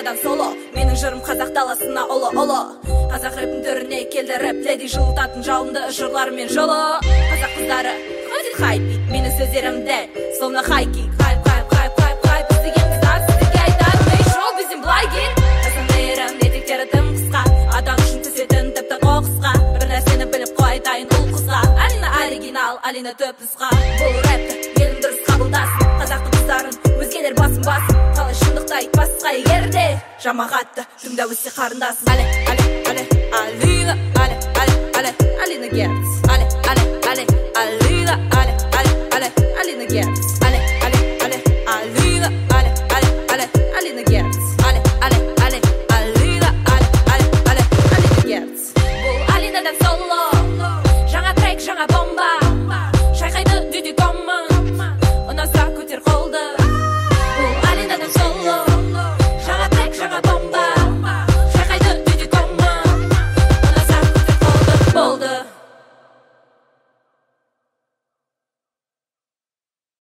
Алинадан соло, менің жырым қазақ даласына оло. Қазақ рэпін түріне келді рэп, леди жылытатын жалынды жырларымен жолы. Қазақ қыздары хватит хайпить, мені сөздерімді словно хайки. Хайп, іздеген қыздар сіздерге айтар, мей шоу бізден былай кет. Жасандайырым етектері тым қысқа, атақ үшін түсетін тіпті қоқысқа. Бір нәрсені біліп қойтайын ұл қызға, Алина оригинал, Алина төп нұсқа. Бұл рэпті елім дұрыс қабылдасын, қазақтың қыздарын өзгелер басын, қалай шындықты айтпасқа егерде жамағатты тыңдап өссе қарындасың. Алина, Алина Герц. Алина, Алина Герц. Алина Герц. Алина Герц. Бұл Алинадан соло,